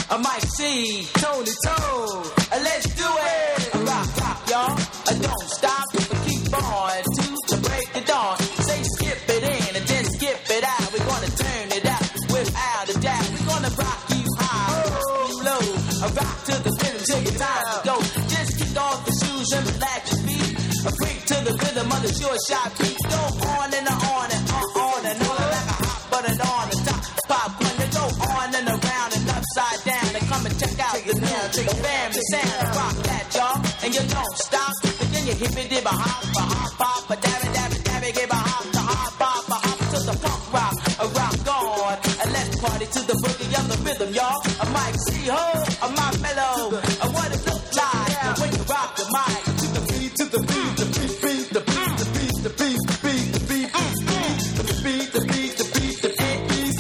Mike C, Tony Toe. Let's do it. Rock, rock, y'all. Don't stop, but keep on to break the dawn. Say skip it in and then skip it out. We're gonna turn it out without a doubt. We're gonna rock you high, low. Rock to the rhythm till your time to go. Just kick off the shoes and relax your feet. Freak to the rhythm of the short shot beat. Go on and on and on and on like a hot button on the top. Pop when they go on and around and upside down. They come and check out the sound, take a family sound. Rock that, y'all, and you don't stop. And then you hip it, dip a hop, a dabby, dabby, dabby, give a hop to the punk rock, a rock on. And let's party to the boogie of the rhythm, y'all. A Mike C, ho, a my mellow. What it look like when you rock the mic to the beat, to the beat, the beat, beat, the beat, the beat, the beat, the beat, the beat, the beat, the beat, the beat, the beat,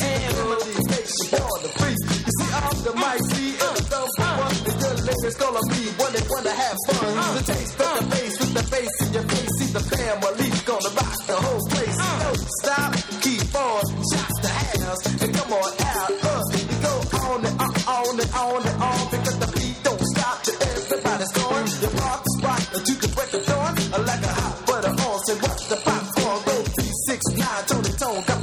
the beat. You see, I'm the Mike C, and the number one. The good ladies gonna be one that wanna have fun. The taste of the bass with the bass in your face. See the family gonna rock the whole place. Don't stop, keep on, shock the house, and come on out. You go on and on and on and on because the beat don't stop till everybody's going. You rock the spot until the break of dawn. Like a hot butter on, say what's the popcorn? Go 3, 6, 9, Tony Tone.